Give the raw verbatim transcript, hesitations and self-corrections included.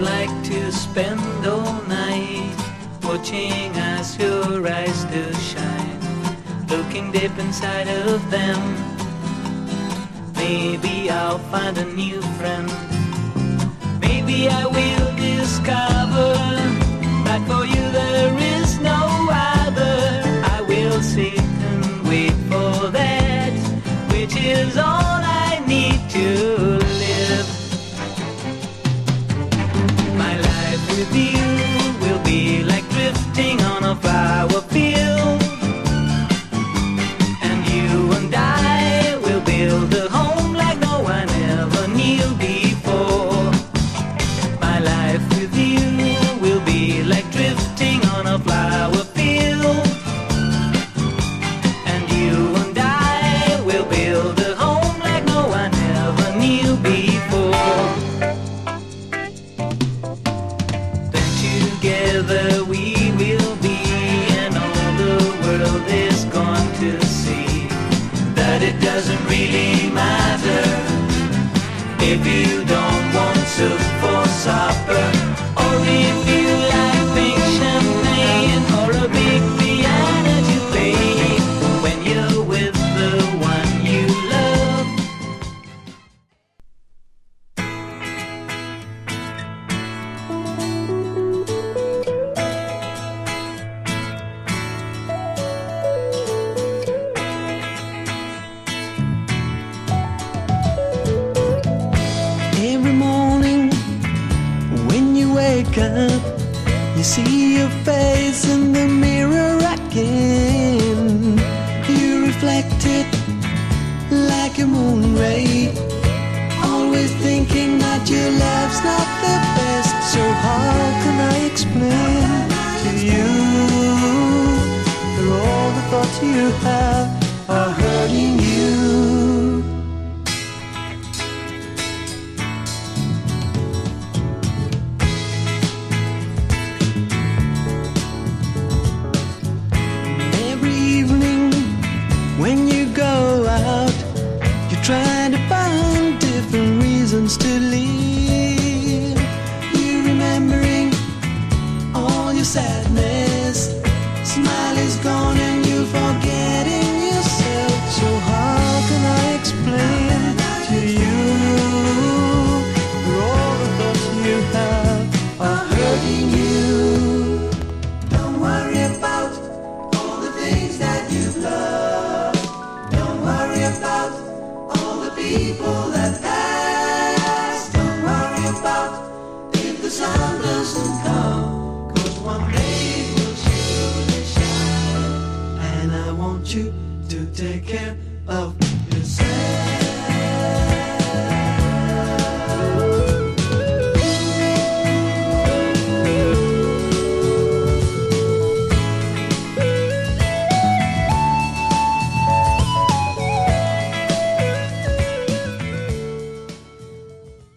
like to spend all night watching as your eyes do shine, looking deep inside of them. Maybe I'll find a new friend. Maybe I will discover that for you there is no other. I will sit and wait for that, which is all I need to live. My life with you will be like drifting on a flower field, and you and I will build a home like no one ever knew before. My life with you will be like drifting on a flower field, and you and I will build a home like no one ever knew before. Then together we will be, and all the world is going to see that it doesn't really matter if you don't want soup for supper, or if you like pink champagne, or a big piano to play when you're with the one you love. Every morning when you wake up, you see your face in the mirror again. You reflect it like a moon ray, always thinking that your love's not the best. So how can I explain to you that all the thoughts you have are hurting you? Every evening when you go out, you're trying to find different reasons to leave. You're remembering all your sadness. Smile is gone and you're forgetting yourself. So how can I explain to you that all the thoughts you have are hurting you? Don't worry about all the things that you've loved. Don't worry about all the people that pass. Don't worry about if the sun doesn't come, 'cause one day it will surely shine. And I want you to take care of me.